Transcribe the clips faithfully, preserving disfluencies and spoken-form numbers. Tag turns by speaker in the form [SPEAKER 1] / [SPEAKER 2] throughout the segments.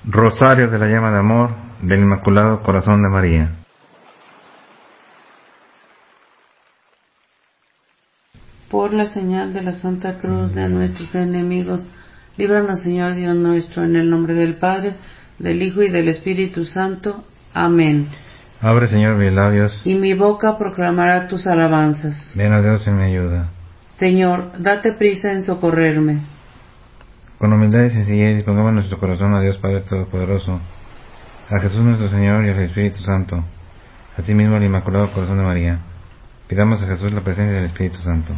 [SPEAKER 1] Rosario de la llama de amor del Inmaculado Corazón de María.
[SPEAKER 2] Por la señal de la Santa Cruz de nuestros enemigos, líbranos, Señor Dios nuestro, en el nombre del Padre, del Hijo y del Espíritu Santo. Amén.
[SPEAKER 1] Abre, Señor, mis labios,
[SPEAKER 2] y mi boca proclamará tus alabanzas.
[SPEAKER 1] Ven a Dios en mi ayuda.
[SPEAKER 2] Señor, date prisa en socorrerme.
[SPEAKER 1] Con humildad y sencillez dispongamos nuestro corazón a Dios Padre Todopoderoso, a Jesús nuestro Señor y al Espíritu Santo, asimismo al Inmaculado Corazón de María. Pidamos a Jesús la presencia del Espíritu Santo.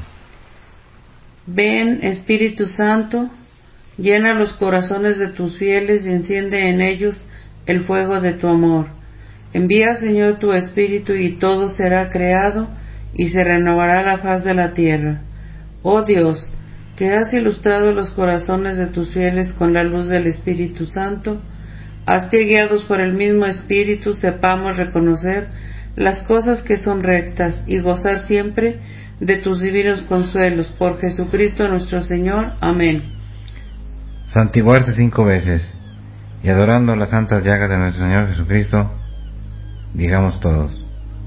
[SPEAKER 2] Ven, Espíritu Santo, llena los corazones de tus fieles y enciende en ellos el fuego de tu amor. Envía, Señor, tu Espíritu y todo será creado y se renovará la faz de la tierra. Oh Dios, que has ilustrado los corazones de tus fieles con la luz del Espíritu Santo, haz que guiados por el mismo Espíritu sepamos reconocer las cosas que son rectas y gozar siempre de tus divinos consuelos. Por Jesucristo nuestro Señor. Amén.
[SPEAKER 1] Santiguarse cinco veces, y adorando las santas llagas de nuestro Señor Jesucristo, digamos todos: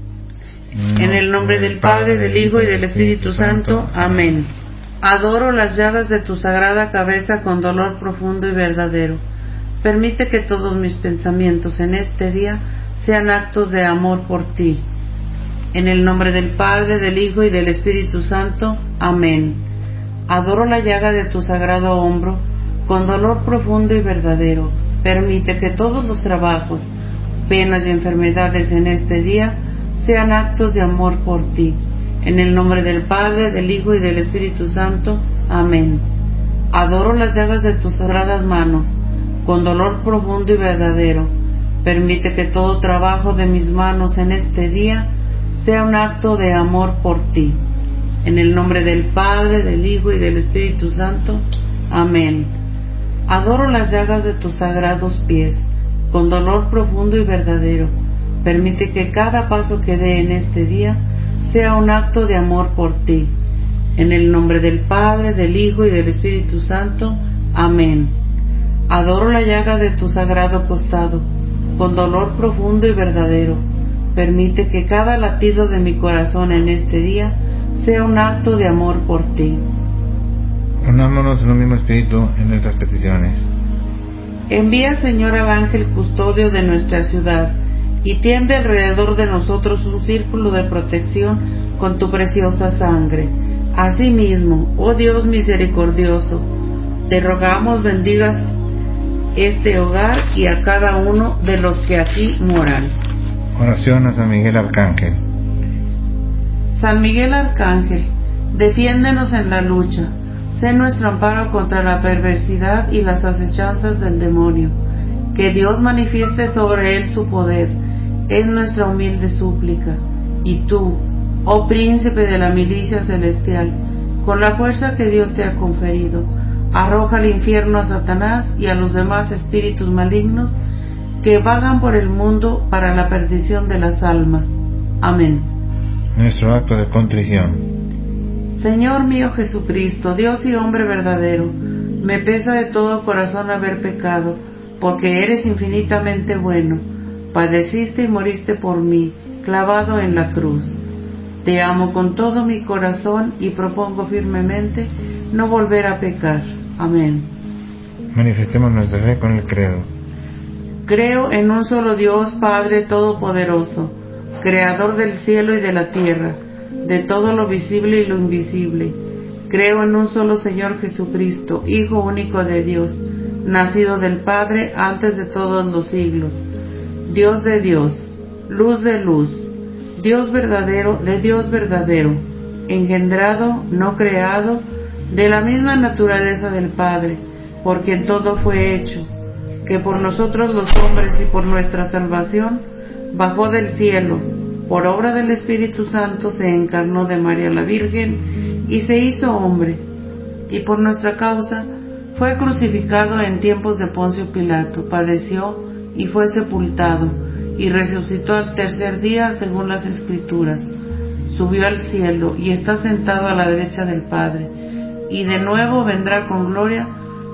[SPEAKER 2] en el nombre del Padre, del Hijo y del Espíritu Santo. Amén. Adoro las llagas de tu sagrada cabeza con dolor profundo y verdadero. Permite que todos mis pensamientos en este día sean actos de amor por ti. En el nombre del Padre, del Hijo y del Espíritu Santo. Amén. Adoro la llaga de tu sagrado hombro con dolor profundo y verdadero. Permite que todos los trabajos, penas y enfermedades en este día sean actos de amor por ti. En el nombre del Padre, del Hijo y del Espíritu Santo. Amén. Adoro las llagas de tus sagradas manos con dolor profundo y verdadero. Permite que todo trabajo de mis manos en este día sea un acto de amor por ti. En el nombre del Padre, del Hijo y del Espíritu Santo. Amén. Adoro las llagas de tus sagrados pies con dolor profundo y verdadero. Permite que cada paso que dé en este día sea un acto de amor por ti. En el nombre del Padre, del Hijo y del Espíritu Santo. Amén. Adoro la llaga de tu sagrado costado con dolor profundo y verdadero. Permite que cada latido de mi corazón en este día sea un acto de amor por ti.
[SPEAKER 1] Unámonos en un mismo espíritu en nuestras peticiones.
[SPEAKER 2] Envía, Señor, al ángel custodio de nuestra ciudad y tiende alrededor de nosotros un círculo de protección con tu preciosa sangre. Asimismo, oh Dios misericordioso, te rogamos bendigas este hogar y a cada uno de los que aquí moran.
[SPEAKER 1] Oración a San Miguel Arcángel.
[SPEAKER 2] San Miguel Arcángel, defiéndenos en la lucha, sé nuestro amparo contra la perversidad y las acechanzas del demonio. Que Dios manifieste sobre él su poder, es nuestra humilde súplica. Y tú, oh príncipe de la milicia celestial, con la fuerza que Dios te ha conferido, arroja al infierno a Satanás y a los demás espíritus malignos que vagan por el mundo para la perdición de las almas. Amén.
[SPEAKER 1] Nuestro acto de contrición.
[SPEAKER 2] Señor mío Jesucristo, Dios y hombre verdadero, me pesa de todo corazón haber pecado, porque eres infinitamente bueno. Padeciste y moriste por mí, clavado en la cruz. Te amo con todo mi corazón y propongo firmemente no volver a pecar. Amén.
[SPEAKER 1] Manifestemos nuestra fe con el credo.
[SPEAKER 2] Creo en un solo Dios, Padre Todopoderoso, Creador del cielo y de la tierra, de todo lo visible y lo invisible. Creo en un solo Señor Jesucristo, Hijo único de Dios, nacido del Padre antes de todos los siglos, Dios de Dios, luz de luz, Dios verdadero de Dios verdadero, engendrado, no creado, de la misma naturaleza del Padre, por quien todo fue hecho, que por nosotros los hombres y por nuestra salvación bajó del cielo, por obra del Espíritu Santo se encarnó de María la Virgen y se hizo hombre, y por nuestra causa fue crucificado en tiempos de Poncio Pilato, padeció y fue sepultado, y resucitó al tercer día según las Escrituras, subió al cielo y está sentado a la derecha del Padre, y de nuevo vendrá con gloria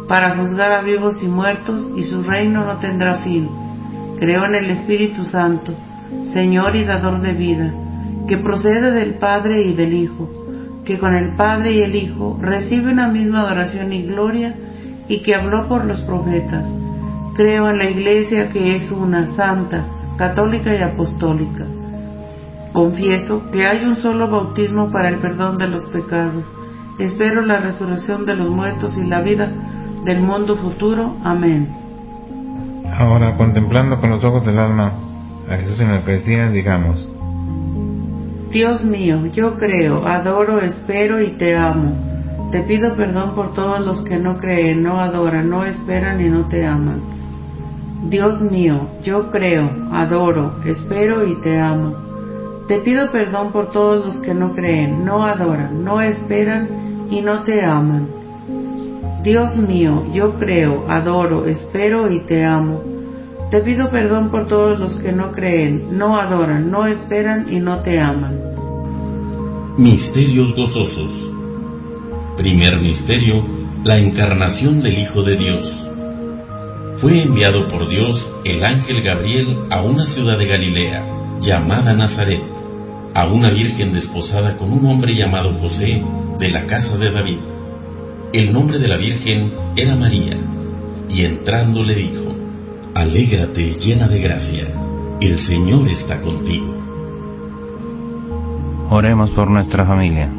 [SPEAKER 2] para juzgar a vivos y muertos, y su reino no tendrá fin. Creo en el Espíritu Santo, Señor y dador de vida, que procede del Padre y del Hijo, que con el Padre y el Hijo recibe una misma adoración y gloria, y que habló por los profetas. Creo en la Iglesia, que es una, santa, católica y apostólica. Confieso que hay un solo bautismo para el perdón de los pecados. Espero la resurrección de los muertos y la vida del mundo futuro. Amén.
[SPEAKER 1] Ahora, contemplando con los ojos del alma a Jesús en la Eucaristía, digamos:
[SPEAKER 2] Dios mío, yo creo, adoro, espero y te amo. Te pido perdón por todos los que no creen, no adoran, no esperan y no te aman. Dios mío, yo creo, adoro, espero y te amo. Te pido perdón por todos los que no creen, no adoran, no esperan y no te aman. Dios mío, yo creo, adoro, espero y te amo. Te pido perdón por todos los que no creen, no adoran, no esperan y no te aman.
[SPEAKER 3] Misterios gozosos. Primer misterio: la encarnación del Hijo de Dios. Fue enviado por Dios el ángel Gabriel a una ciudad de Galilea, llamada Nazaret, a una virgen desposada con un hombre llamado José, de la casa de David. El nombre de la virgen era María, y entrando le dijo: Alégrate, llena de gracia, el Señor está contigo.
[SPEAKER 1] Oremos por nuestra familia.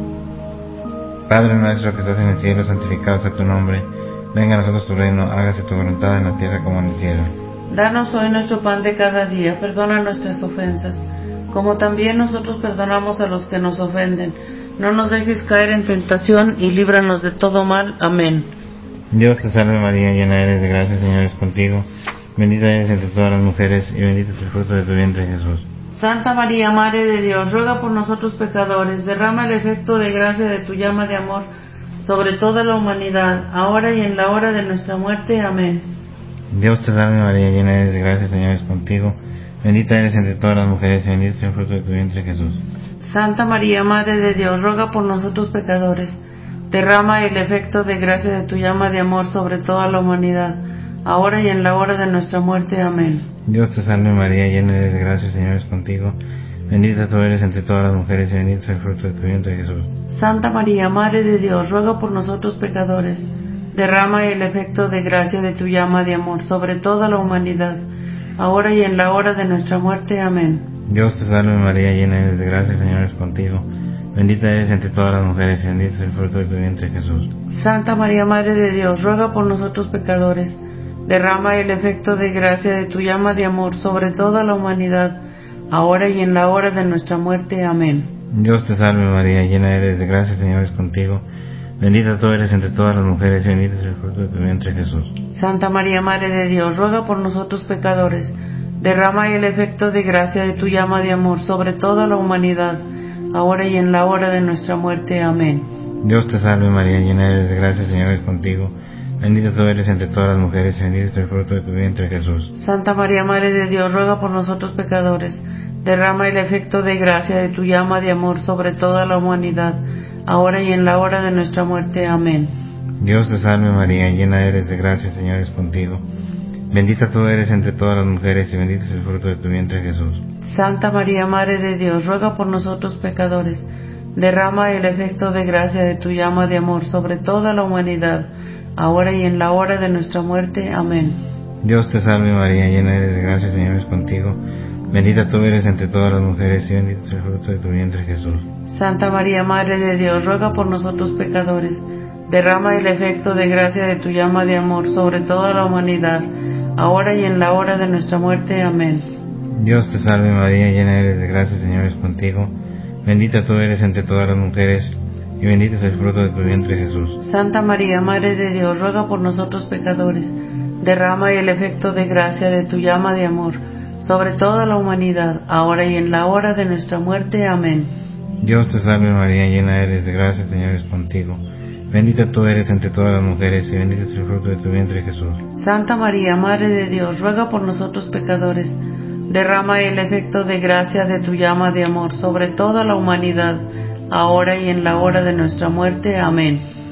[SPEAKER 1] Padre nuestro que estás en el cielo, santificado sea tu nombre. Venga a nosotros tu reino, hágase tu voluntad en la tierra como en el cielo.
[SPEAKER 2] Danos hoy nuestro pan de cada día, perdona nuestras ofensas, como también nosotros perdonamos a los que nos ofenden. No nos dejes caer en tentación y líbranos de todo mal. Amén.
[SPEAKER 1] Dios te salve María, llena eres de gracia, el Señor es contigo. Bendita eres entre todas las mujeres, y bendito es el fruto de tu vientre, Jesús.
[SPEAKER 2] Santa María, Madre de Dios, ruega por nosotros pecadores, derrama el efecto de gracia de tu llama de amor sobre toda la humanidad, ahora y en la hora de nuestra muerte. Amén.
[SPEAKER 1] Dios te salve María, llena eres de gracia, el Señor es contigo. Bendita eres entre todas las mujeres, y bendito es el fruto de tu vientre, Jesús.
[SPEAKER 2] Santa María, Madre de Dios, ruega por nosotros pecadores, derrama el efecto de gracia de tu llama de amor sobre toda la humanidad, ahora y en la hora de nuestra muerte. Amén.
[SPEAKER 1] Dios te salve María, llena eres de gracia, el Señor es contigo. Bendita tú eres entre todas las mujeres, y bendito es el fruto de tu vientre, Jesús.
[SPEAKER 2] Santa María, Madre de Dios, ruega por nosotros pecadores, derrama el efecto de gracia de tu llama de amor sobre toda la humanidad, ahora y en la hora de nuestra muerte. Amén.
[SPEAKER 1] Dios te salve María, llena eres de gracia, el Señor es contigo. Bendita eres entre todas las mujeres, y bendito es el fruto de tu vientre, Jesús.
[SPEAKER 2] Santa María, Madre de Dios, ruega por nosotros pecadores, derrama el efecto de gracia de tu llama de amor sobre toda la humanidad, ahora y en la hora de nuestra muerte. Amén.
[SPEAKER 1] Dios te salve María, llena eres de gracia, el Señor es contigo. Bendita tú eres entre todas las mujeres, y bendito es el fruto de tu vientre, Jesús.
[SPEAKER 2] Santa María, Madre de Dios, ruega por nosotros pecadores, derrama el efecto de gracia de tu llama de amor sobre toda la humanidad, ahora y en la hora de nuestra muerte. Amén.
[SPEAKER 1] Dios te salve María, llena eres de gracia, el Señor es contigo. Bendita tú eres entre todas las mujeres, y bendito es el fruto de tu vientre, Jesús.
[SPEAKER 2] Santa María, Madre de Dios, ruega por nosotros pecadores, derrama el efecto de gracia de tu llama de amor sobre toda la humanidad, ahora y en la hora de nuestra muerte. Amén.
[SPEAKER 1] Dios te salve María, llena eres de gracia, el Señor es contigo. Bendita tú eres entre todas las mujeres, y bendito es el fruto de tu vientre, Jesús.
[SPEAKER 2] Santa María, Madre de Dios, ruega por nosotros pecadores, derrama el efecto de gracia de tu llama de amor sobre toda la humanidad, ahora y en la hora de nuestra muerte. Amén.
[SPEAKER 1] Dios te salve María, llena eres de gracia, el Señor es contigo. Bendita tú eres entre todas las mujeres, y bendito es el fruto de tu vientre, Jesús.
[SPEAKER 2] Santa María, Madre de Dios, ruega por nosotros pecadores, derrama el efecto de gracia de tu llama de amor sobre toda la humanidad, ahora y en la hora de nuestra muerte. Amén.
[SPEAKER 1] Dios te salve María, llena eres de gracia, el Señor es contigo. Bendita tú eres entre todas las mujeres, y bendito es el fruto de tu vientre, Jesús.
[SPEAKER 2] Santa María, Madre de Dios, ruega por nosotros pecadores, derrama el efecto de gracia de tu llama de amor sobre toda la humanidad, ahora y en la hora de nuestra muerte. Amén.
[SPEAKER 1] Dios te salve María, llena eres de gracia, el Señor es contigo. Bendita tú eres entre todas las mujeres, y bendito es el fruto de tu vientre, Jesús.
[SPEAKER 2] Santa María, Madre de Dios, ruega por nosotros pecadores, derrama el efecto de gracia de tu llama de amor sobre toda la humanidad, ahora y en la hora de nuestra muerte. Amén.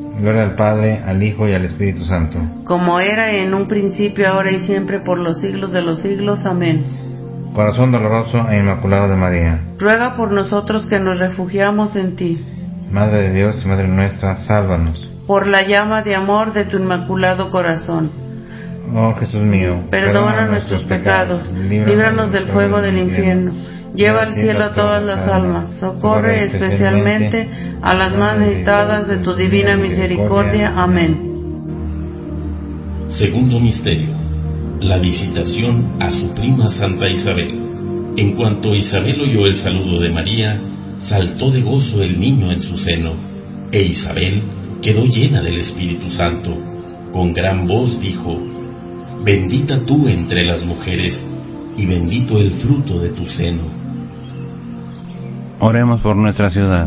[SPEAKER 1] Gloria al Padre, al Hijo y al Espíritu Santo.
[SPEAKER 2] Como era en un principio, ahora y siempre, por los siglos de los siglos. Amén.
[SPEAKER 1] Corazón doloroso e inmaculado de María,
[SPEAKER 2] ruega por nosotros que nos refugiamos en ti.
[SPEAKER 1] Madre de Dios y Madre nuestra, sálvanos.
[SPEAKER 2] Por la llama de amor de tu inmaculado corazón.
[SPEAKER 1] Oh Jesús mío,
[SPEAKER 2] perdona, perdona nuestros pecados, pecados líbranos del fuego del infierno, lleva al cielo a todas las almas, socorre especialmente a las más necesitadas de tu divina misericordia. Amén.
[SPEAKER 3] Segundo misterio: la visitación a su prima Santa Isabel. En cuanto Isabel oyó el saludo de María, saltó de gozo el niño en su seno, e Isabel quedó llena del Espíritu Santo. Con gran voz dijo: bendita tú entre las mujeres, y bendito el fruto de tu seno.
[SPEAKER 1] Oremos por nuestra ciudad.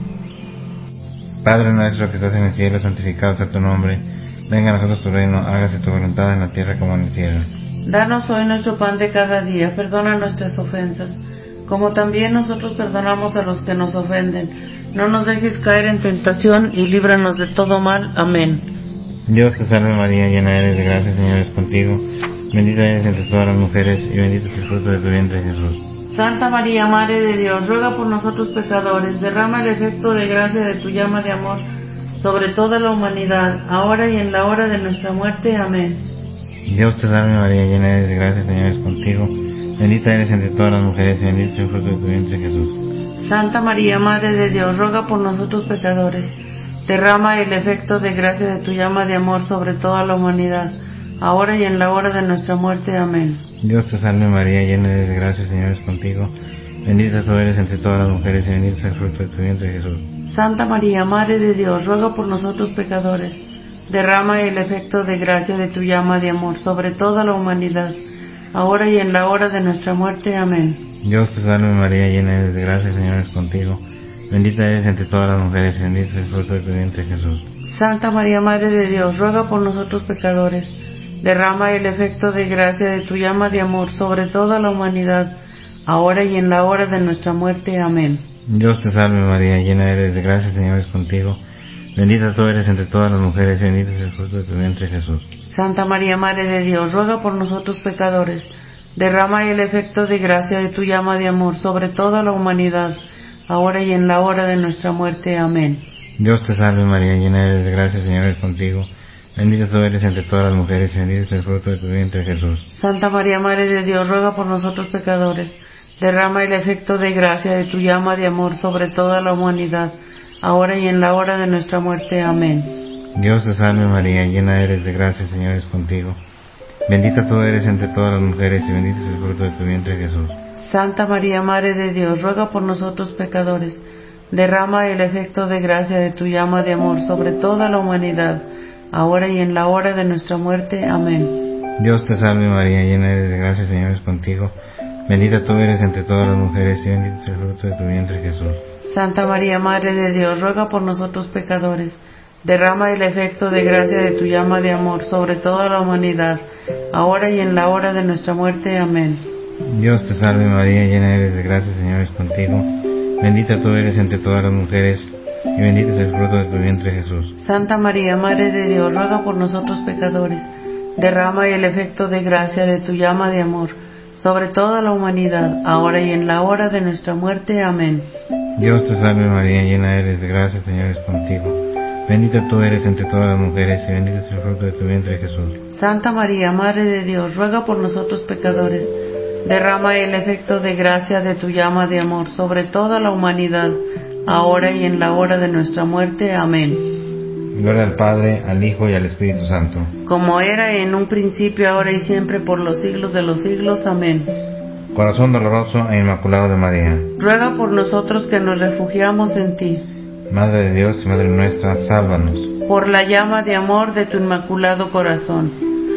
[SPEAKER 1] Padre nuestro que estás en el cielo, santificado sea tu nombre. Venga a nosotros tu reino, hágase tu voluntad en la tierra como en el cielo.
[SPEAKER 2] Danos hoy nuestro pan de cada día, perdona nuestras ofensas, como también nosotros perdonamos a los que nos ofenden. No nos dejes caer en tentación y líbranos de todo mal. Amén.
[SPEAKER 1] Dios te salve María, llena eres de gracia, el Señor es contigo. Bendita eres entre todas las mujeres y bendito es el fruto de tu vientre, Jesús.
[SPEAKER 2] Santa María, Madre de Dios, ruega por nosotros pecadores, derrama el efecto de gracia de tu llama de amor sobre toda la humanidad, ahora y en la hora de nuestra muerte. Amén.
[SPEAKER 1] Dios te salve María, llena eres de gracia, el Señor es contigo. Bendita eres entre todas las mujeres y bendito es el fruto de tu vientre, Jesús.
[SPEAKER 2] Santa María, Madre de Dios, ruega por nosotros pecadores, derrama el efecto de gracia de tu llama de amor sobre toda la humanidad, ahora y en la hora de nuestra muerte. Amén.
[SPEAKER 1] Dios te salve María, llena eres de gracia, el Señor es contigo. Bendita tú eres entre todas las mujeres y bendito es el fruto de tu vientre, Jesús.
[SPEAKER 2] Santa María, Madre de Dios, ruega por nosotros pecadores, derrama el efecto de gracia de tu llama de amor sobre toda la humanidad, ahora y en la hora de nuestra muerte. Amén.
[SPEAKER 1] Dios te salve María, llena eres de gracia, el Señor es contigo. Bendita eres entre todas las mujeres y bendito es el fruto de tu vientre, Jesús.
[SPEAKER 2] Santa María, Madre de Dios, ruega por nosotros pecadores, derrama el efecto de gracia de tu llama de amor sobre toda la humanidad, ahora y en la hora de nuestra muerte. Amén.
[SPEAKER 1] Dios te salve María, llena eres de gracia, el Señor es contigo. Bendita tú eres entre todas las mujeres y bendito es el fruto de tu vientre, Jesús.
[SPEAKER 2] Santa María, Madre de Dios, ruega por nosotros pecadores, derrama el efecto de gracia de tu llama de amor sobre toda la humanidad, ahora y en la hora de nuestra muerte. Amén.
[SPEAKER 1] Dios te salve María, llena eres de gracia, el Señor es contigo. Bendita tú eres entre todas las mujeres y bendito es el fruto de tu vientre, Jesús.
[SPEAKER 2] Santa María, Madre de Dios, ruega por nosotros pecadores, derrama el efecto de gracia de tu llama de amor sobre toda la humanidad, ahora y en la hora de nuestra muerte. Amén.
[SPEAKER 1] Dios te salve María, llena eres de gracia, el Señor es contigo. Bendita tú eres entre todas las mujeres y bendito es el fruto de tu vientre, Jesús.
[SPEAKER 2] Santa María, Madre de Dios, ruega por nosotros pecadores, derrama el efecto de gracia de tu llama de amor sobre toda la humanidad, ahora y en la hora de nuestra muerte. Amén.
[SPEAKER 1] Dios te salve María, llena eres de gracia, el Señor es contigo. Bendita tú eres entre todas las mujeres y bendito es el fruto de tu vientre, Jesús.
[SPEAKER 2] Santa María, Madre de Dios, ruega por nosotros pecadores, derrama el efecto de gracia de tu llama de amor sobre toda la humanidad, ahora y en la hora de nuestra muerte. Amén.
[SPEAKER 1] Dios te salve María, llena eres de gracia, el Señor es contigo. Bendita tú eres entre todas las mujeres y bendito es el fruto de tu vientre, Jesús.
[SPEAKER 2] Santa María, Madre de Dios, ruega por nosotros pecadores, derrama el efecto de gracia de tu llama de amor sobre toda la humanidad, ahora y en la hora de nuestra muerte. Amén.
[SPEAKER 1] Dios te salve María, llena eres de gracia, el Señor es contigo. Bendita tú eres entre todas las mujeres y bendito es el fruto de tu vientre, Jesús.
[SPEAKER 2] Santa María, Madre de Dios, ruega por nosotros pecadores, derrama el efecto de gracia de tu llama de amor sobre toda la humanidad, ahora y en la hora de nuestra muerte. Amén.
[SPEAKER 1] Gloria al Padre, al Hijo y al Espíritu Santo.
[SPEAKER 2] Como era en un principio, ahora y siempre, por los siglos de los siglos. Amén.
[SPEAKER 1] Corazón doloroso e inmaculado de María,
[SPEAKER 2] ruega por nosotros que nos refugiamos en ti.
[SPEAKER 1] Madre de Dios y Madre nuestra, sálvanos.
[SPEAKER 2] Por la llama de amor de tu inmaculado corazón.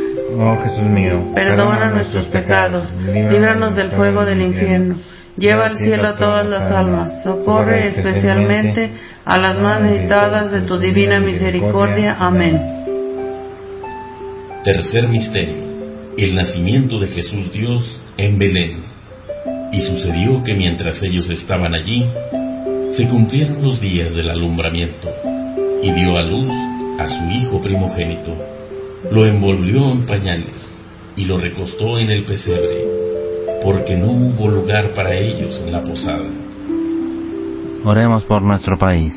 [SPEAKER 1] Oh Jesús mío,
[SPEAKER 2] perdona, perdona nuestros pecados, pecados líbranos del fuego del infierno, lleva al cielo a todas las almas, socorre especialmente a las más necesitadas de tu divina misericordia. Amén.
[SPEAKER 3] Tercer misterio: el nacimiento de Jesús Dios en Belén. Y sucedió que mientras ellos estaban allí, se cumplieron los días del alumbramiento, y dio a luz a su hijo primogénito, lo envolvió en pañales y lo recostó en el pesebre, porque no hubo lugar para ellos en la posada.
[SPEAKER 1] Oremos por nuestro país.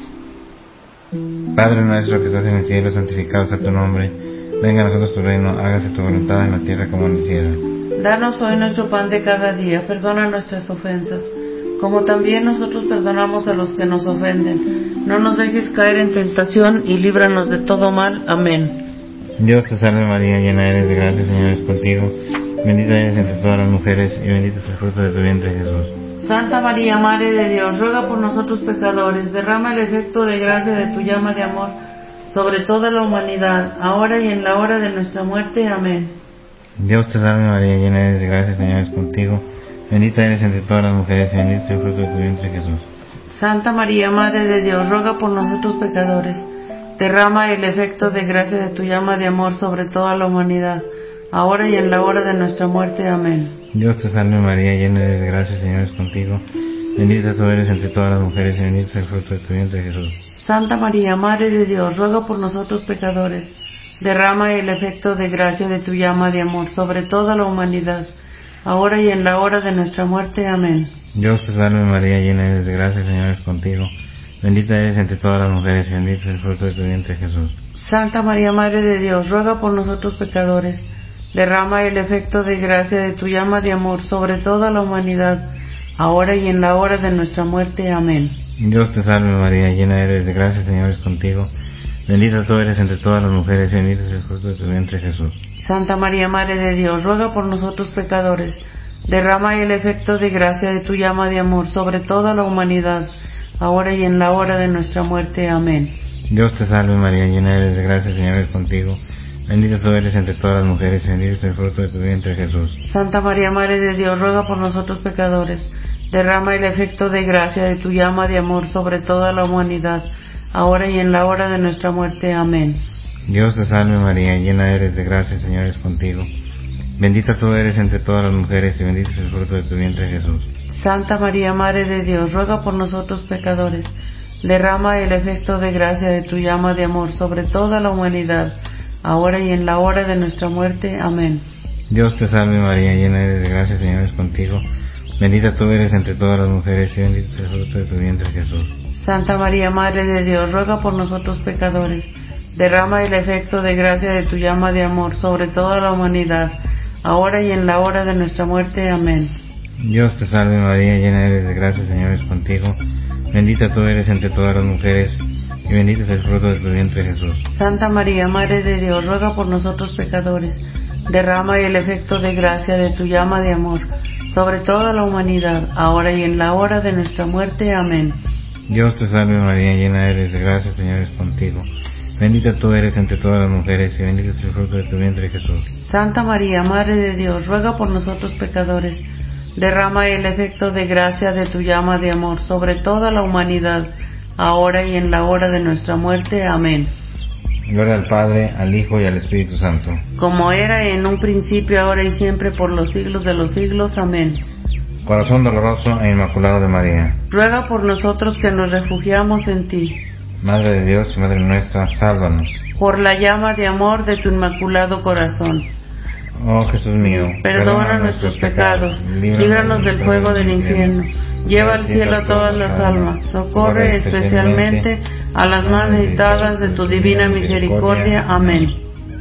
[SPEAKER 1] Padre nuestro que estás en el cielo, santificado sea tu nombre. Venga a nosotros tu reino, hágase tu voluntad en la tierra como en el cielo.
[SPEAKER 2] Danos hoy nuestro pan de cada día, perdona nuestras ofensas, como también nosotros perdonamos a los que nos ofenden. No nos dejes caer en tentación y líbranos de todo mal. Amén.
[SPEAKER 1] Dios te salve María, llena eres de gracia, el Señor es contigo. Bendita eres entre todas las mujeres y bendito es el fruto de tu vientre, Jesús.
[SPEAKER 2] Santa María, Madre de Dios, ruega por nosotros pecadores, derrama el efecto de gracia de tu llama de amor sobre toda la humanidad, ahora y en la hora de nuestra muerte. Amén.
[SPEAKER 1] Dios te salve María, llena eres de gracia, el Señor es contigo. Bendita eres entre todas las mujeres y bendito es el fruto de tu vientre, Jesús.
[SPEAKER 2] Santa María, Madre de Dios, ruega por nosotros pecadores, derrama el efecto de gracia de tu llama de amor sobre toda la humanidad, ahora y en la hora de nuestra muerte. Amén.
[SPEAKER 1] Dios te salve María, llena eres de gracia, el Señor es contigo. Bendita tú eres entre todas las mujeres y bendito es el fruto de tu vientre, Jesús.
[SPEAKER 2] Santa María, Madre de Dios, ruega por nosotros pecadores, derrama el efecto de gracia de tu llama de amor sobre toda la humanidad, ahora y en la hora de nuestra muerte. Amén.
[SPEAKER 1] Dios te salve María, llena eres de gracia, el Señor es contigo. Bendita eres entre todas las mujeres y bendito es el fruto de tu vientre, Jesús.
[SPEAKER 2] Santa María, Madre de Dios, ruega por nosotros pecadores, derrama el efecto de gracia de tu llama de amor sobre toda la humanidad, ahora y en la hora de nuestra muerte. Amén.
[SPEAKER 1] Dios te salve María, llena eres de gracia, el Señor es contigo. Bendita tú eres entre todas las mujeres y bendito es el fruto de tu vientre, Jesús.
[SPEAKER 2] Santa María, Madre de Dios, ruega por nosotros pecadores, derrama el efecto de gracia de tu llama de amor sobre toda la humanidad, ahora y en la hora de nuestra muerte. Amén.
[SPEAKER 1] Dios te salve María, llena eres de gracia, el Señor es contigo. Bendita tú eres entre todas las mujeres y bendito es el fruto de tu vientre, Jesús.
[SPEAKER 2] Santa María, Madre de Dios, ruega por nosotros pecadores, derrama el efecto de gracia de tu llama de amor sobre toda la humanidad, ahora y en la hora de nuestra muerte. Amén.
[SPEAKER 1] Dios te salve María, llena eres de gracia, el Señor es contigo. Bendita tú eres entre todas las mujeres y bendito es el fruto de tu vientre, Jesús.
[SPEAKER 2] Santa María, Madre de Dios, ruega por nosotros pecadores, derrama el efecto de gracia de tu llama de amor sobre toda la humanidad, ahora y en la hora de nuestra muerte. Amén.
[SPEAKER 1] Dios te salve María, llena eres de gracia, el Señor es contigo. Bendita tú eres entre todas las mujeres y bendito es el fruto de tu vientre, Jesús.
[SPEAKER 2] Santa María, Madre de Dios, ruega por nosotros pecadores, derrama el efecto de gracia de tu llama de amor sobre toda la humanidad, ahora y en la hora de nuestra muerte. Amén.
[SPEAKER 1] Dios te salve María, llena eres de gracia, el Señor es contigo. Bendita tú eres entre todas las mujeres y bendito es el fruto de tu vientre, Jesús.
[SPEAKER 2] Santa María, Madre de Dios, ruega por nosotros pecadores, derrama el efecto de gracia de tu llama de amor sobre toda la humanidad, ahora y en la hora de nuestra muerte. Amén.
[SPEAKER 1] Dios te salve María, llena eres de gracia, el Señor es contigo. Bendita tú eres entre todas las mujeres y bendito es el fruto de tu vientre, Jesús.
[SPEAKER 2] Santa María, Madre de Dios, ruega por nosotros pecadores, derrama el efecto de gracia de tu llama de amor sobre toda la humanidad, ahora y en la hora de nuestra muerte. Amén.
[SPEAKER 1] Gloria al Padre, al Hijo y al Espíritu Santo.
[SPEAKER 2] Como era en un principio, ahora y siempre, por los siglos de los siglos. Amén.
[SPEAKER 1] Corazón doloroso e inmaculado de María,
[SPEAKER 2] ruega por nosotros que nos refugiamos en ti.
[SPEAKER 1] Madre de Dios y Madre nuestra, sálvanos.
[SPEAKER 2] Por la llama de amor de tu inmaculado corazón.
[SPEAKER 1] Oh Jesús mío,
[SPEAKER 2] perdona, perdona nuestros pecados, líbranos del fuego del infierno, lleva al cielo a todas las almas, socorre especialmente a las más necesitadas de tu divina misericordia. Amén.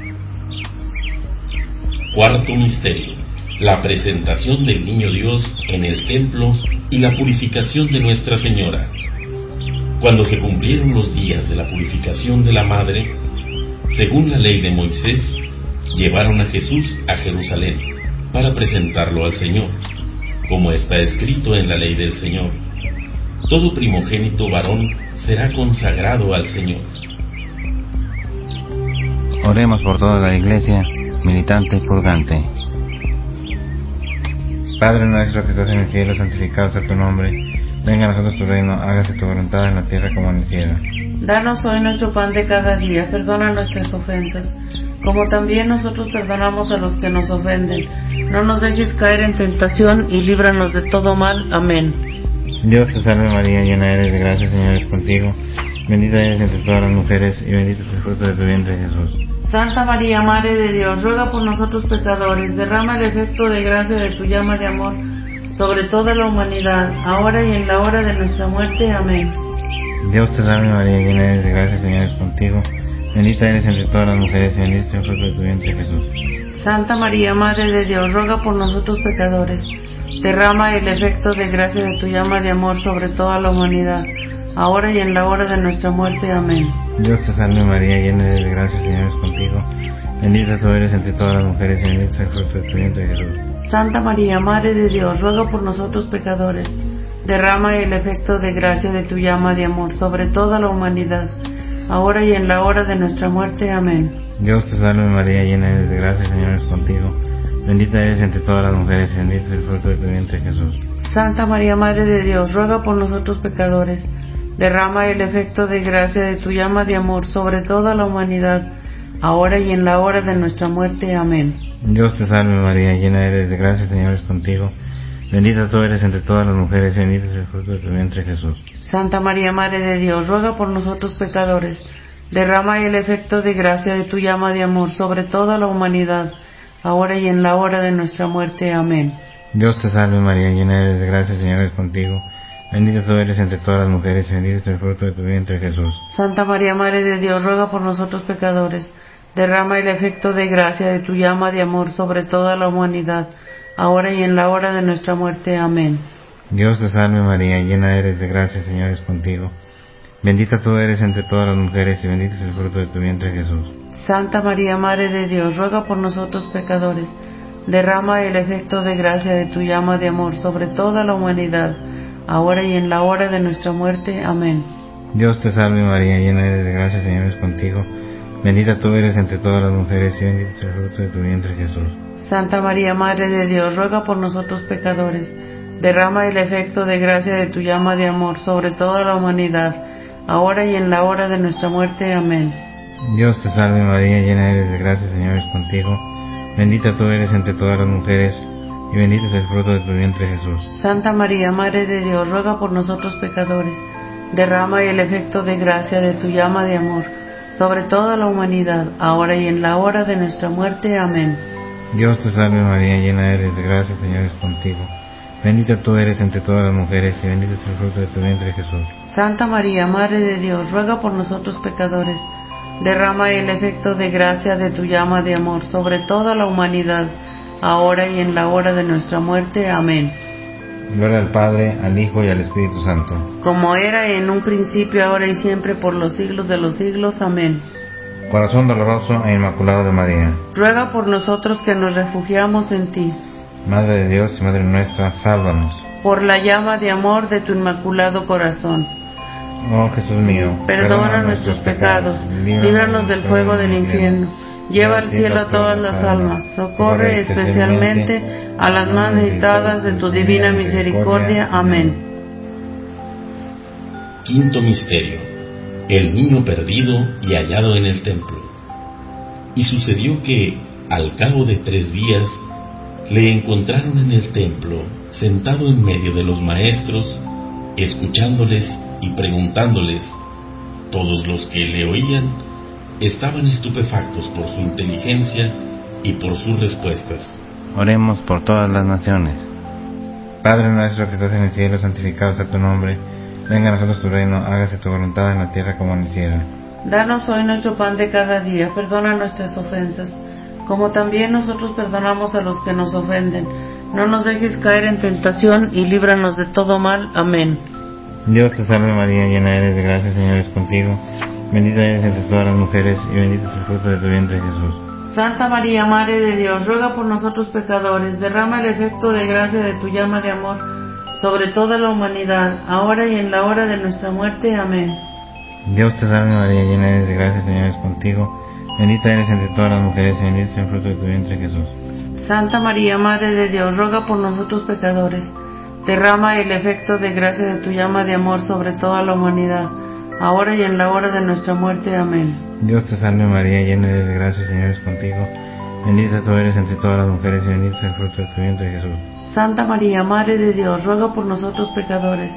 [SPEAKER 3] Cuarto misterio: la presentación del Niño Dios en el templo y la purificación de Nuestra Señora. Cuando se cumplieron los días de la purificación de la Madre, según la ley de Moisés, llevaron a Jesús a Jerusalén para presentarlo al Señor, como está escrito en la ley del Señor: todo primogénito varón será consagrado al Señor.
[SPEAKER 1] Oremos por toda la Iglesia, militante y purgante. Padre nuestro que estás en el cielo, santificado sea tu nombre. Venga a nosotros tu reino, hágase tu voluntad en la tierra como en el cielo.
[SPEAKER 2] Danos hoy nuestro pan de cada día, perdona nuestras ofensas, como también nosotros perdonamos a los que nos ofenden. No nos dejes caer en tentación y líbranos de todo mal. Amén.
[SPEAKER 1] Dios te salve María, llena eres de gracia, el Señor es contigo. Bendita eres entre todas las mujeres, y bendito es el fruto de tu vientre, Jesús.
[SPEAKER 2] Santa María, Madre de Dios, ruega por nosotros pecadores, derrama el efecto de gracia de tu llama de amor sobre toda la humanidad, ahora y en la hora de nuestra muerte. Amén.
[SPEAKER 1] Dios te salve María, llena eres de gracia, el Señor es contigo. Bendita eres entre todas las mujeres, y bendito es el fruto de tu vientre, Jesús.
[SPEAKER 2] Santa María, Madre de Dios, ruega por nosotros pecadores, derrama el efecto de gracia de tu llama de amor sobre toda la humanidad, ahora y en la hora de nuestra muerte. Amén.
[SPEAKER 1] Dios te salve María, llena eres de gracia, el Señor es contigo. Bendita tú eres entre todas las mujeres, y bendito es el fruto de tu vientre, Jesús.
[SPEAKER 2] Santa María, Madre de Dios, ruega por nosotros pecadores, derrama el efecto de gracia de tu llama de amor sobre toda la humanidad, ahora y en la hora de nuestra muerte. Amén.
[SPEAKER 1] Dios te salve María, llena eres de gracia, el Señor es contigo. Bendita eres entre todas las mujeres, y bendito es el fruto de tu vientre, Jesús.
[SPEAKER 2] Santa María, Madre de Dios, ruega por nosotros pecadores, derrama el efecto de gracia de tu llama de amor sobre toda la humanidad, ahora y en la hora de nuestra muerte. Amén.
[SPEAKER 1] Dios te salve María, llena eres de gracia, el Señor es contigo. Bendita tú eres entre todas las mujeres, y bendito es el fruto de tu vientre, Jesús.
[SPEAKER 2] Santa María, Madre de Dios, ruega por nosotros pecadores, derrama el efecto de gracia de tu llama de amor sobre toda la humanidad, ahora y en la hora de nuestra muerte. Amén.
[SPEAKER 1] Dios te salve María, llena eres de gracia, el Señor es contigo. Bendita tú eres entre todas las mujeres, y bendito es el fruto de tu vientre, Jesús.
[SPEAKER 2] Santa María, Madre de Dios, ruega por nosotros pecadores, derrama el efecto de gracia de tu llama de amor sobre toda la humanidad, ahora y en la hora de nuestra muerte. Amén.
[SPEAKER 1] Dios te salve María, llena eres de gracia, el Señor es contigo. Bendita tú eres entre todas las mujeres, y bendito es el fruto de tu vientre, Jesús.
[SPEAKER 2] Santa María, Madre de Dios, ruega por nosotros pecadores, derrama el efecto de gracia de tu llama de amor sobre toda la humanidad, ahora y en la hora de nuestra muerte. Amén.
[SPEAKER 1] Dios te salve María, llena eres de gracia, el Señor es contigo. Bendita tú eres entre todas las mujeres, y bendito es el fruto de tu vientre, Jesús.
[SPEAKER 2] Santa María, Madre de Dios, ruega por nosotros pecadores, derrama el efecto de gracia de tu llama de amor sobre toda la humanidad, ahora y en la hora de nuestra muerte. Amén.
[SPEAKER 1] Dios te salve María, llena eres de gracia, el Señor es contigo. Bendita tú eres entre todas las mujeres, y bendito es el fruto de tu vientre, Jesús.
[SPEAKER 2] Santa María, Madre de Dios, ruega por nosotros pecadores, derrama el efecto de gracia de tu llama de amor sobre toda la humanidad, ahora y en la hora de nuestra muerte. Amén.
[SPEAKER 1] Dios te salve María, llena eres de gracia, el Señor es contigo. Bendita tú eres entre todas las mujeres, y bendito es el fruto de tu vientre, Jesús.
[SPEAKER 2] Santa María, Madre de Dios, ruega por nosotros pecadores, derrama el efecto de gracia de tu llama de amor sobre toda la humanidad, ahora y en la hora de nuestra muerte. Amén.
[SPEAKER 1] Gloria al Padre, al Hijo y al Espíritu Santo.
[SPEAKER 2] Como era en un principio, ahora y siempre, por los siglos de los siglos. Amén.
[SPEAKER 1] Corazón doloroso e inmaculado de María,
[SPEAKER 2] ruega por nosotros que nos refugiamos en ti.
[SPEAKER 1] Madre de Dios y Madre nuestra, sálvanos.
[SPEAKER 2] Por la llama de amor de tu inmaculado corazón.
[SPEAKER 1] Oh Jesús mío,
[SPEAKER 2] perdona, perdona nuestros pecados, pecados líbranos del fuego del infierno, lleva al cielo a todas las almas, socorre especialmente a las más necesitadas de tu divina misericordia. Amén.
[SPEAKER 3] Quinto misterio: el niño perdido y hallado en el templo. Y sucedió que, al cabo de tres días, le encontraron en el templo, sentado en medio de los maestros, escuchándoles y preguntándoles. Todos los que le oían estaban estupefactos por su inteligencia y por sus respuestas.
[SPEAKER 1] Oremos por todas las naciones. Padre nuestro que estás en el cielo, santificado sea tu nombre. Venga a nosotros tu reino, hágase tu voluntad en la tierra como en el cielo.
[SPEAKER 2] Danos hoy nuestro pan de cada día, perdona nuestras ofensas, como también nosotros perdonamos a los que nos ofenden. No nos dejes caer en tentación y líbranos de todo mal. Amén.
[SPEAKER 1] Dios te salve María, llena eres de gracia, el Señor es contigo. Bendita eres entre todas las mujeres, y bendito es el fruto de tu vientre, Jesús.
[SPEAKER 2] Santa María, Madre de Dios, ruega por nosotros pecadores, derrama el efecto de gracia de tu llama de amor sobre toda la humanidad, ahora y en la hora de nuestra muerte. Amén.
[SPEAKER 1] Dios te salve María, llena eres de gracia, el Señor es contigo. Bendita eres entre todas las mujeres, y bendito es el fruto de tu vientre, Jesús.
[SPEAKER 2] Santa María, Madre de Dios, ruega por nosotros pecadores, derrama el efecto de gracia de tu llama de amor sobre toda la humanidad, ahora y en la hora de nuestra muerte. Amén.
[SPEAKER 1] Dios te salve María, llena eres de gracia, el Señor es contigo. Bendita tú eres entre todas las mujeres, y bendito es el fruto de tu vientre, Jesús.
[SPEAKER 2] Santa María, Madre de Dios, ruega por nosotros pecadores,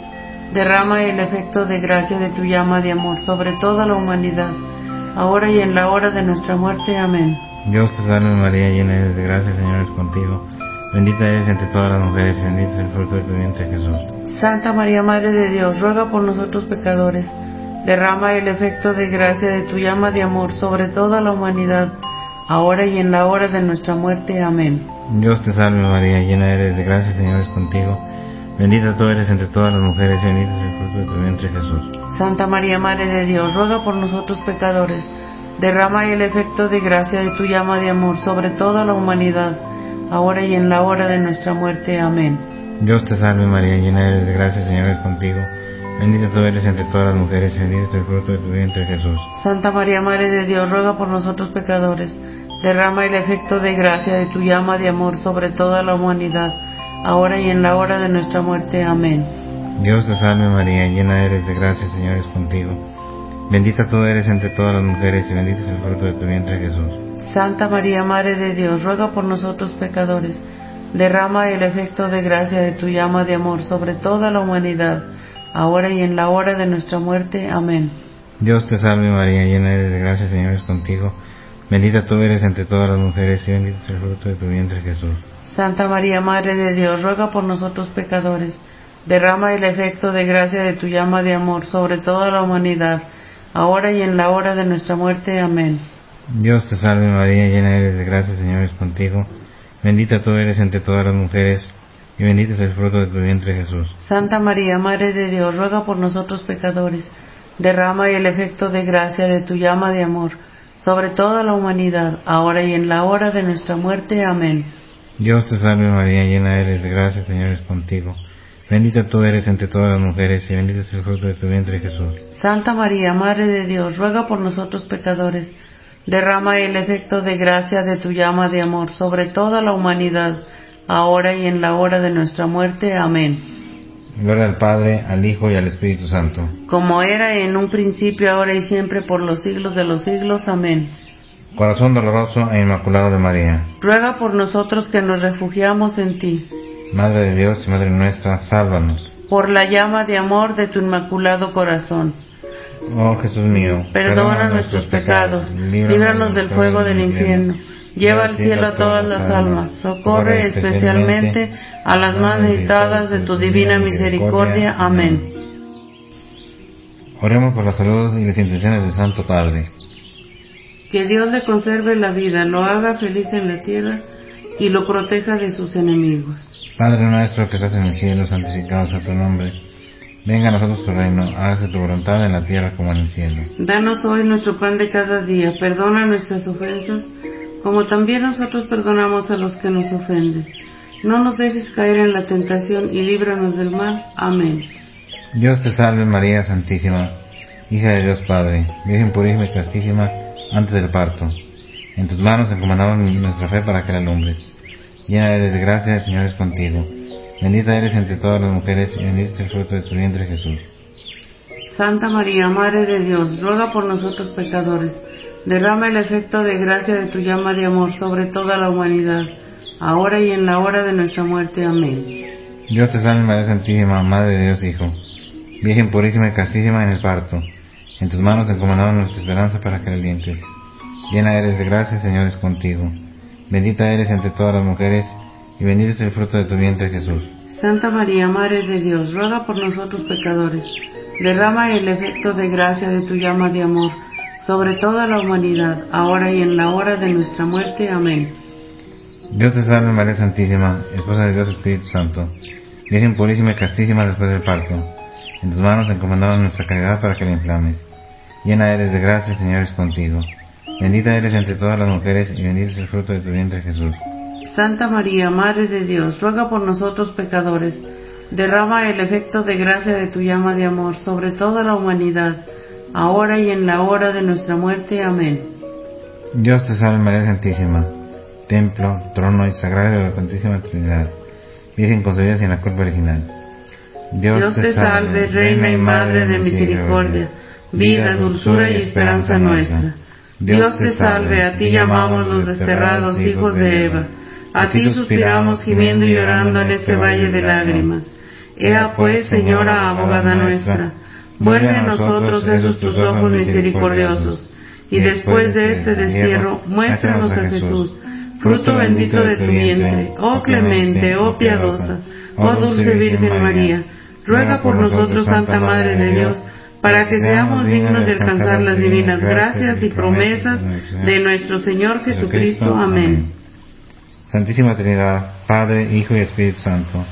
[SPEAKER 2] derrama el efecto de gracia de tu llama de amor sobre toda la humanidad, ahora y en la hora de nuestra muerte. Amén.
[SPEAKER 1] Dios te salve María, llena eres de gracia, el Señor es contigo. Bendita eres entre todas las mujeres y bendito es el fruto de tu vientre, Jesús.
[SPEAKER 2] Santa María, Madre de Dios, ruega por nosotros pecadores. Derrama el efecto de gracia de tu llama de amor sobre toda la humanidad, ahora y en la hora de nuestra muerte. Amén.
[SPEAKER 1] Dios te salve María, llena eres de gracia, el Señor es contigo. Bendita tú eres entre todas las mujeres y bendito es el fruto de tu vientre, Jesús.
[SPEAKER 2] Santa María, Madre de Dios, ruega por nosotros pecadores. Derrama el efecto de gracia de tu llama de amor sobre toda la humanidad, ahora y en la hora de nuestra muerte. Amén.
[SPEAKER 1] Dios te salve María, llena eres de gracia, el Señor es contigo. Bendita tú eres entre todas las mujeres y bendito es el fruto de tu vientre, Jesús.
[SPEAKER 2] Santa María, Madre de Dios, ruega por nosotros pecadores. Derrama el efecto de gracia de tu llama de amor sobre toda la humanidad, ahora y en la hora de nuestra muerte. Amén.
[SPEAKER 1] Dios te salve María, llena eres de gracia, el Señor es contigo. Bendita tú eres entre todas las mujeres y bendito es el fruto de tu vientre, Jesús.
[SPEAKER 2] Santa María, Madre de Dios, ruega por nosotros pecadores. Derrama el efecto de gracia de tu llama de amor sobre toda la humanidad, ahora y en la hora de nuestra muerte. Amén.
[SPEAKER 1] Dios te salve María, llena eres de gracia, el Señor es contigo. Bendita tú eres entre todas las mujeres y bendito es el fruto de tu vientre, Jesús.
[SPEAKER 2] Santa María, Madre de Dios, ruega por nosotros pecadores. Derrama el efecto de gracia de tu llama de amor sobre toda la humanidad, ahora y en la hora de nuestra muerte. Amén.
[SPEAKER 1] Dios te salve María, llena eres de gracia, el Señor es contigo. Bendita tú eres entre todas las mujeres y bendito es el fruto de tu vientre, Jesús.
[SPEAKER 2] Santa María, Madre de Dios, ruega por nosotros pecadores. Derrama el efecto de gracia de tu llama de amor sobre toda la humanidad, ahora y en la hora de nuestra muerte. Amén.
[SPEAKER 1] Dios te salve María, llena eres de gracia, el Señor es contigo. Bendita tú eres entre todas las mujeres y bendito es el fruto de tu vientre, Jesús.
[SPEAKER 2] Santa María, Madre de Dios, ruega por nosotros pecadores. Derrama el efecto de gracia de tu llama de amor sobre toda la humanidad, ahora y en la hora de nuestra muerte. Amén.
[SPEAKER 1] Gloria al Padre, al Hijo y al Espíritu Santo.
[SPEAKER 2] Como era en un principio, ahora y siempre, por los siglos de los siglos. Amén.
[SPEAKER 1] Corazón doloroso e inmaculado de María,
[SPEAKER 2] ruega por nosotros que nos refugiamos en ti.
[SPEAKER 1] Madre de Dios y Madre nuestra, sálvanos.
[SPEAKER 2] Por la llama de amor de tu inmaculado corazón.
[SPEAKER 1] Oh Jesús mío,
[SPEAKER 2] perdona nuestros pecados, líbranos del fuego del infierno, lleva al cielo a todas las almas, socorre especialmente a las más necesitadas de tu divina misericordia. Amén.
[SPEAKER 1] Oremos por la salud y las intenciones del Santo Padre.
[SPEAKER 2] Que Dios le conserve la vida, lo haga feliz en la tierra y lo proteja de sus enemigos.
[SPEAKER 1] Padre nuestro que estás en el cielo, santificado sea tu nombre. Venga a nosotros tu reino, hágase tu voluntad en la tierra como en el cielo.
[SPEAKER 2] Danos hoy nuestro pan de cada día, perdona nuestras ofensas, como también nosotros perdonamos a los que nos ofenden. No nos dejes caer en la tentación y líbranos del mal. Amén.
[SPEAKER 1] Dios te salve María Santísima, hija de Dios Padre, Virgen purísima y castísima antes del parto. En tus manos encomendamos nuestra fe para que la alumbres. Llena eres de gracia, el Señor es contigo. Bendita eres entre todas las mujeres y bendito es el fruto de tu vientre, Jesús.
[SPEAKER 2] Santa María, Madre de Dios, ruega por nosotros pecadores. Derrama el efecto de gracia de tu llama de amor sobre toda la humanidad, ahora y en la hora de nuestra muerte. Amén.
[SPEAKER 1] Dios te salve María Santísima, Madre de Dios Hijo, Virgen purísima y castísima en el parto. En tus manos encomendamos nuestra esperanza para que la alientes. Llena eres de gracia, el Señor es contigo. Bendita eres entre todas las mujeres y bendito es el fruto de tu vientre, Jesús.
[SPEAKER 2] Santa María, Madre de Dios, ruega por nosotros pecadores. Derrama el efecto de gracia de tu llama de amor sobre toda la humanidad, ahora y en la hora de nuestra muerte. Amén.
[SPEAKER 1] Dios te salve María Santísima, Esposa de Dios Espíritu Santo, Virgen purísima y castísima después del parto. En tus manos encomendamos nuestra caridad para que la inflames. Llena eres de gracia, el Señor es contigo. Bendita eres entre todas las mujeres y bendito es el fruto de tu vientre, Jesús.
[SPEAKER 2] Santa María, Madre de Dios, ruega por nosotros pecadores. Derrama el efecto de gracia de tu llama de amor sobre toda la humanidad, ahora y en la hora de nuestra muerte. Amén.
[SPEAKER 1] Dios te salve María Santísima, templo, trono y sagrario de la Santísima Trinidad, Virgen concebida sin la culpa original.
[SPEAKER 2] Dios, Dios te salve, Reina y Madre de misericordia, vida, dulzura y esperanza nuestra. Dios te salve, a ti llamamos los desterrados hijos de Eva, a ti suspiramos gimiendo y llorando en este valle de lágrimas. Ea pues, Señora abogada nuestra, vuelve a nosotros esos tus ojos misericordiosos, y después de este destierro, muéstranos a Jesús, fruto bendito de tu vientre. Oh clemente, oh piadosa, oh dulce Virgen María, ruega por nosotros, Santa Madre de Dios, para que seamos dignos de alcanzar las divinas gracias y promesas de nuestro Señor Jesucristo. Amén.
[SPEAKER 1] Santísima Trinidad, Padre, Hijo y Espíritu Santo,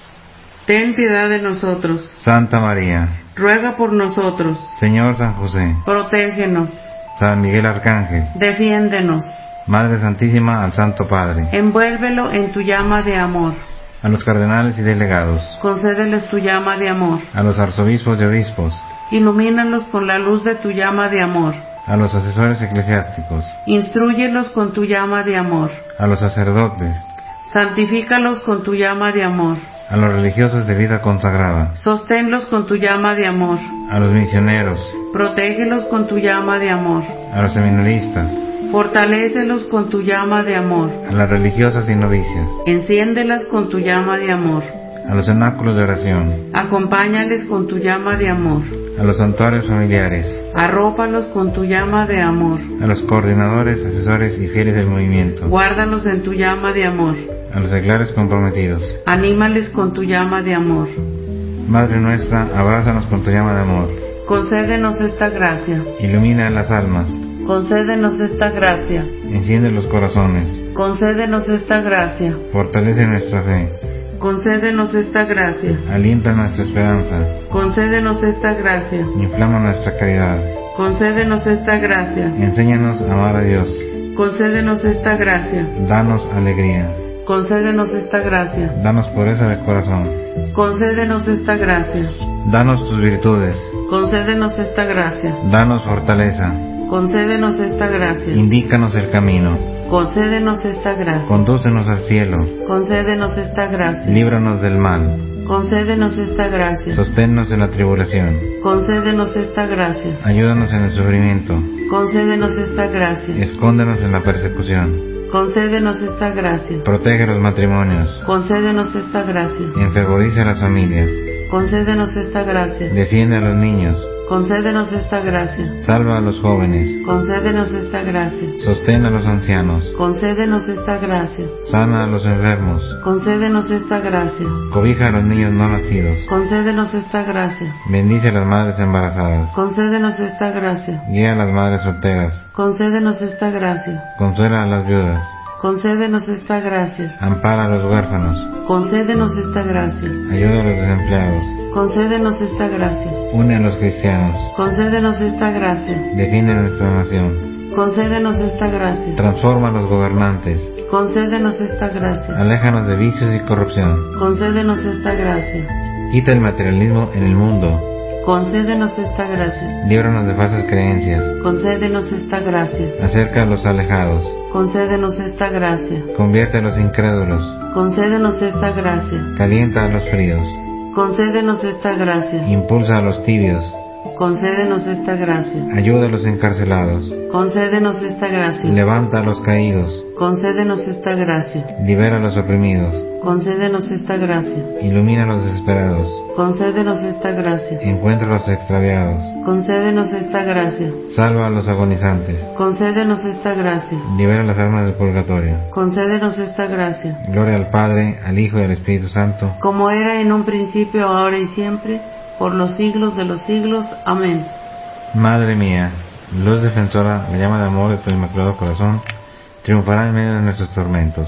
[SPEAKER 2] ten piedad de nosotros.
[SPEAKER 1] Santa María,
[SPEAKER 2] ruega por nosotros.
[SPEAKER 1] Señor San José,
[SPEAKER 2] protégenos.
[SPEAKER 1] San Miguel Arcángel,
[SPEAKER 2] defiéndenos.
[SPEAKER 1] Madre Santísima, al Santo Padre,
[SPEAKER 2] envuélvelo en tu llama de amor.
[SPEAKER 1] A los cardenales y delegados,
[SPEAKER 2] concédeles tu llama de amor.
[SPEAKER 1] A los arzobispos y obispos,
[SPEAKER 2] ilumínalos con la luz de tu llama de amor.
[SPEAKER 1] A los asesores eclesiásticos,
[SPEAKER 2] instrúyelos con tu llama de amor.
[SPEAKER 1] A los sacerdotes,
[SPEAKER 2] santifícalos con tu llama de amor.
[SPEAKER 1] A los religiosos de vida consagrada,
[SPEAKER 2] sosténlos con tu llama de amor.
[SPEAKER 1] A los misioneros,
[SPEAKER 2] protégelos con tu llama de amor.
[SPEAKER 1] A los seminaristas,
[SPEAKER 2] fortalécelos con tu llama de amor.
[SPEAKER 1] A las religiosas y novicias,
[SPEAKER 2] enciéndelas con tu llama de amor.
[SPEAKER 1] A los cenáculos de oración,
[SPEAKER 2] acompáñales con tu llama de amor.
[SPEAKER 1] A los santuarios familiares,
[SPEAKER 2] arrópalos con tu llama de amor.
[SPEAKER 1] A los coordinadores, asesores y fieles del movimiento,
[SPEAKER 2] guárdalos en tu llama de amor.
[SPEAKER 1] A los seglares comprometidos,
[SPEAKER 2] anímales con tu llama de amor.
[SPEAKER 1] Madre nuestra, abrázanos con tu llama de amor.
[SPEAKER 2] Concédenos esta gracia.
[SPEAKER 1] Ilumina las almas.
[SPEAKER 2] Concédenos esta gracia.
[SPEAKER 1] Enciende los corazones.
[SPEAKER 2] Concédenos esta gracia.
[SPEAKER 1] Fortalece nuestra fe.
[SPEAKER 2] Concédenos esta gracia.
[SPEAKER 1] Alienta nuestra esperanza.
[SPEAKER 2] Concédenos esta gracia.
[SPEAKER 1] Inflama nuestra caridad.
[SPEAKER 2] Concédenos esta gracia.
[SPEAKER 1] Enséñanos a amar a Dios.
[SPEAKER 2] Concédenos esta gracia.
[SPEAKER 1] Danos alegría.
[SPEAKER 2] Concédenos esta gracia.
[SPEAKER 1] Danos pureza de corazón.
[SPEAKER 2] Concédenos esta gracia.
[SPEAKER 1] Danos tus virtudes.
[SPEAKER 2] Concédenos esta gracia.
[SPEAKER 1] Danos fortaleza.
[SPEAKER 2] Concédenos esta gracia.
[SPEAKER 1] Indícanos el camino.
[SPEAKER 2] Concédenos esta gracia.
[SPEAKER 1] Condúcenos al cielo.
[SPEAKER 2] Concédenos esta gracia.
[SPEAKER 1] Líbranos del mal.
[SPEAKER 2] Concédenos esta gracia.
[SPEAKER 1] Sosténnos en la tribulación.
[SPEAKER 2] Concédenos esta gracia.
[SPEAKER 1] Ayúdanos en el sufrimiento.
[SPEAKER 2] Concédenos esta gracia.
[SPEAKER 1] Escóndenos en la persecución.
[SPEAKER 2] Concédenos esta gracia.
[SPEAKER 1] Protege los matrimonios.
[SPEAKER 2] Concédenos esta gracia.
[SPEAKER 1] Enfavoriza a las familias.
[SPEAKER 2] Concédenos esta gracia.
[SPEAKER 1] Defiende a los niños.
[SPEAKER 2] Concédenos esta gracia.
[SPEAKER 1] Salva a los jóvenes.
[SPEAKER 2] Concédenos esta gracia.
[SPEAKER 1] Sostén a los ancianos.
[SPEAKER 2] Concédenos esta gracia.
[SPEAKER 1] Sana a los enfermos.
[SPEAKER 2] Concédenos esta gracia.
[SPEAKER 1] Cobija a los niños no nacidos.
[SPEAKER 2] Concédenos esta gracia.
[SPEAKER 1] Bendice a las madres embarazadas.
[SPEAKER 2] Concédenos esta gracia.
[SPEAKER 1] Guía a las madres solteras.
[SPEAKER 2] Concédenos esta gracia.
[SPEAKER 1] Consuela a las viudas.
[SPEAKER 2] Concédenos esta gracia.
[SPEAKER 1] Ampara a los huérfanos.
[SPEAKER 2] Concédenos esta gracia.
[SPEAKER 1] Ayuda a los desempleados.
[SPEAKER 2] Concédenos esta gracia.
[SPEAKER 1] Une a los cristianos.
[SPEAKER 2] Concédenos esta gracia.
[SPEAKER 1] Defiende nuestra nación.
[SPEAKER 2] Concédenos esta gracia.
[SPEAKER 1] Transforma a los gobernantes.
[SPEAKER 2] Concédenos esta gracia.
[SPEAKER 1] Aléjanos de vicios y corrupción.
[SPEAKER 2] Concédenos esta gracia.
[SPEAKER 1] Quita el materialismo en el mundo.
[SPEAKER 2] Concédenos esta gracia.
[SPEAKER 1] Líbranos de falsas creencias.
[SPEAKER 2] Concédenos esta gracia.
[SPEAKER 1] Acerca a los alejados.
[SPEAKER 2] Concédenos esta gracia.
[SPEAKER 1] Convierte a los incrédulos.
[SPEAKER 2] Concédenos esta gracia.
[SPEAKER 1] Calienta a los fríos.
[SPEAKER 2] Concédenos esta gracia.
[SPEAKER 1] Impulsa a los tibios.
[SPEAKER 2] Concédenos esta gracia.
[SPEAKER 1] Ayuda a los encarcelados.
[SPEAKER 2] Concédenos esta gracia.
[SPEAKER 1] Levanta a los caídos.
[SPEAKER 2] Concédenos esta gracia.
[SPEAKER 1] Libera a los oprimidos.
[SPEAKER 2] Concédenos esta gracia.
[SPEAKER 1] Ilumina a los desesperados.
[SPEAKER 2] Concédenos esta gracia.
[SPEAKER 1] Encuentra a los extraviados.
[SPEAKER 2] Concédenos esta gracia.
[SPEAKER 1] Salva a los agonizantes.
[SPEAKER 2] Concédenos esta gracia.
[SPEAKER 1] Libera las almas del purgatorio.
[SPEAKER 2] Concédenos esta gracia.
[SPEAKER 1] Gloria al Padre, al Hijo y al Espíritu Santo.
[SPEAKER 2] Como era en un principio, ahora y siempre, por los siglos de los siglos. Amén.
[SPEAKER 1] Madre mía, luz defensora, la llama de amor de tu inmaculado corazón, triunfará en medio de nuestros tormentos.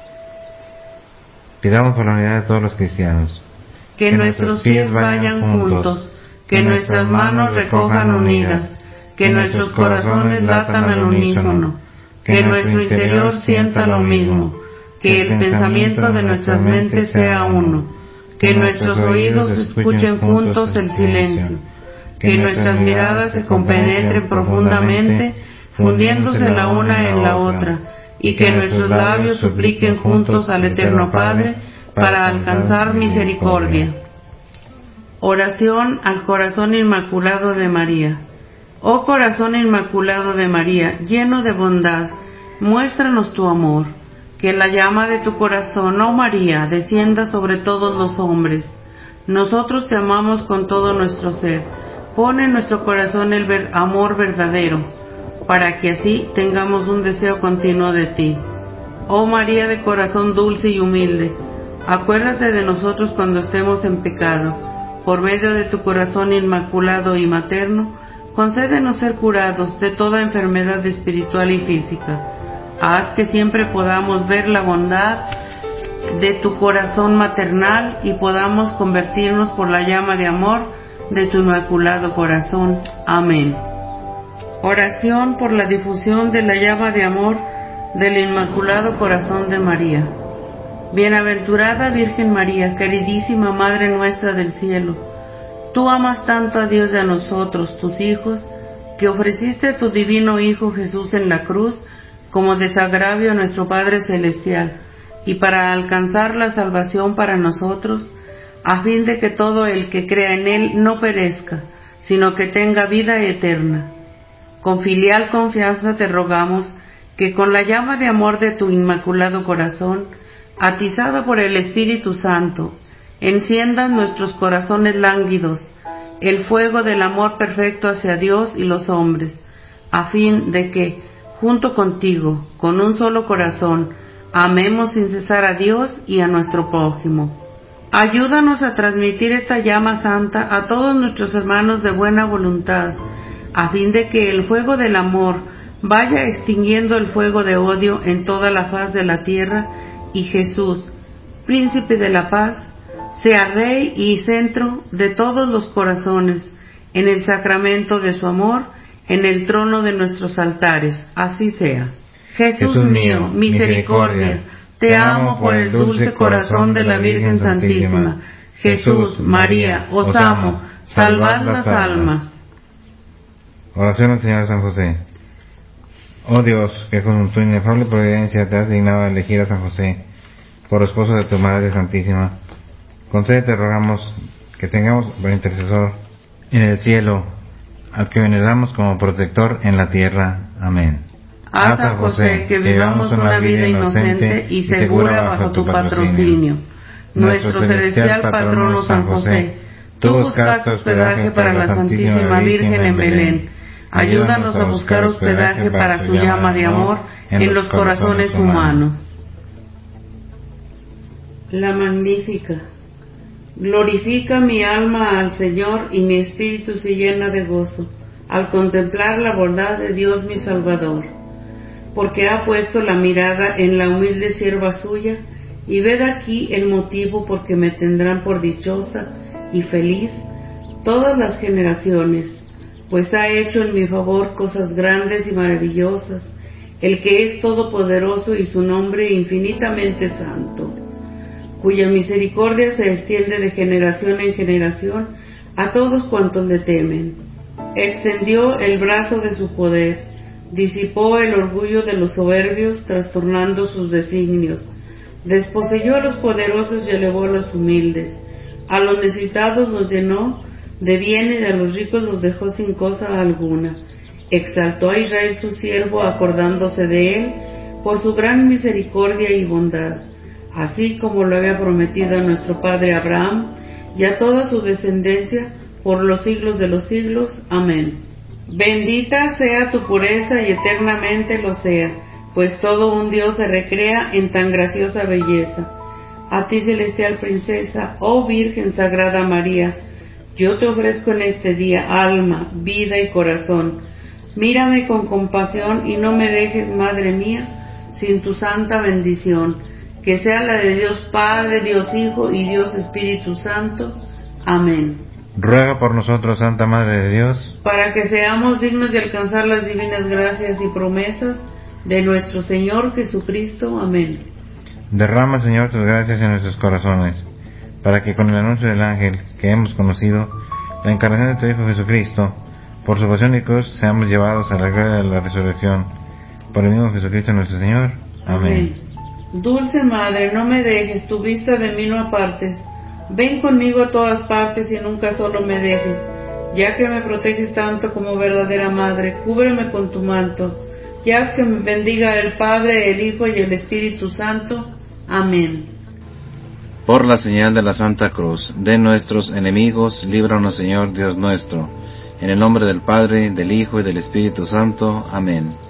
[SPEAKER 1] Pidamos por la unidad de todos los cristianos.
[SPEAKER 2] Que, que nuestros pies vayan juntos, que nuestras manos recojan unidas, que nuestros corazones latan al unísono, que nuestro interior sienta lo mismo, que el pensamiento de nuestras mentes sea uno, que nuestros oídos escuchen juntos el silencio, que nuestras miradas se compenetren profundamente, fundiéndose la una en la otra, y que nuestros labios supliquen juntos al Eterno Padre para alcanzar misericordia. Oración al corazón inmaculado de María. Oh corazón inmaculado de María, lleno de bondad, muéstranos tu amor. Que la llama de tu corazón, oh María, descienda sobre todos los hombres. nosotros te amamos con todo nuestro ser. Pon en nuestro corazón el ver- amor verdadero, para que así tengamos un deseo continuo de ti. Oh María de corazón dulce y humilde, acuérdate de nosotros cuando estemos en pecado. Por medio de tu corazón inmaculado y materno, concédenos ser curados de toda enfermedad espiritual y física. Haz que siempre podamos ver la bondad de tu corazón maternal y podamos convertirnos por la llama de amor de tu inmaculado corazón. Amén. Oración por la difusión de la llama de amor del Inmaculado Corazón de María. Bienaventurada Virgen María, queridísima Madre nuestra del cielo, tú amas tanto a Dios y a nosotros, tus hijos, que ofreciste a tu divino Hijo Jesús en la cruz como desagravio a nuestro Padre Celestial, y para alcanzar la salvación para nosotros, a fin de que todo el que crea en Él no perezca, sino que tenga vida eterna. Con filial confianza te rogamos que con la llama de amor de tu Inmaculado Corazón, atizada por el Espíritu Santo, enciendan nuestros corazones lánguidos el fuego del amor perfecto hacia Dios y los hombres, a fin de que, junto contigo, con un solo corazón, amemos sin cesar a Dios y a nuestro prójimo. Ayúdanos a transmitir esta llama santa a todos nuestros hermanos de buena voluntad, a fin de que el fuego del amor vaya extinguiendo el fuego de odio en toda la faz de la tierra, y Jesús, Príncipe de la paz, sea Rey y centro de todos los corazones, en el sacramento de su amor, en el trono de nuestros altares. Así sea. Jesús, Jesús mío, misericordia, te amo por el dulce corazón de la Virgen Santísima. Jesús, María, os amo, salvad las almas.
[SPEAKER 1] Oración al Señor San José. Oh Dios, que con tu inefable providencia te has dignado a elegir a San José por esposo de tu Madre Santísima, concede, te rogamos, que tengamos por intercesor en el cielo al que veneramos como protector en la tierra. Amén.
[SPEAKER 2] A San José, que vivamos una vida inocente y segura bajo tu patrocinio. Nuestro celestial patrono San José, tú buscaste hospedaje para la Santísima Virgen en Belén. Ayúdanos a buscar hospedaje para su llama de amor en los corazones humanos. La Magnífica. Glorifica mi alma al Señor y mi espíritu se llena de gozo al contemplar la bondad de Dios mi Salvador, porque ha puesto la mirada en la humilde sierva suya, y ved aquí el motivo por que me tendrán por dichosa y feliz todas las generaciones, pues ha hecho en mi favor cosas grandes y maravillosas, el que es todopoderoso y su nombre infinitamente santo, cuya misericordia se extiende de generación en generación a todos cuantos le temen. Extendió el brazo de su poder, disipó el orgullo de los soberbios, trastornando sus designios, desposeyó a los poderosos y elevó a los humildes, a los necesitados los llenó de bienes y a los ricos los dejó sin cosa alguna. Exaltó a Israel su siervo, acordándose de él por su gran misericordia y bondad, así como lo había prometido a nuestro padre Abraham y a toda su descendencia por los siglos de los siglos. Amén. Bendita sea tu pureza y eternamente lo sea, pues todo un Dios se recrea en tan graciosa belleza. A ti, celestial princesa, oh Virgen Sagrada María, yo te ofrezco en este día alma, vida y corazón. Mírame con compasión y no me dejes, Madre mía, sin tu santa bendición, que sea la de Dios Padre, Dios Hijo y Dios Espíritu Santo. Amén.
[SPEAKER 1] Ruega por nosotros, Santa Madre de Dios,
[SPEAKER 2] para que seamos dignos de alcanzar las divinas gracias y promesas de nuestro Señor Jesucristo. Amén.
[SPEAKER 1] Derrama, Señor, tus gracias en nuestros corazones, para que con el anuncio del ángel que hemos conocido, la encarnación de tu Hijo Jesucristo, por su pasión y cruz, seamos llevados a la gloria de la resurrección, por el mismo Jesucristo nuestro Señor. Amén.
[SPEAKER 2] Amén. Dulce Madre, no me dejes, tu vista de mí no apartes. Ven conmigo a todas partes y nunca solo me dejes, ya que me proteges tanto como verdadera Madre, cúbreme con tu manto, y haz que me bendiga el Padre, el Hijo y el Espíritu Santo. Amén.
[SPEAKER 1] Por la señal de la Santa Cruz de nuestros enemigos, líbranos, Señor Dios nuestro. En el nombre del Padre, del Hijo y del Espíritu Santo. Amén.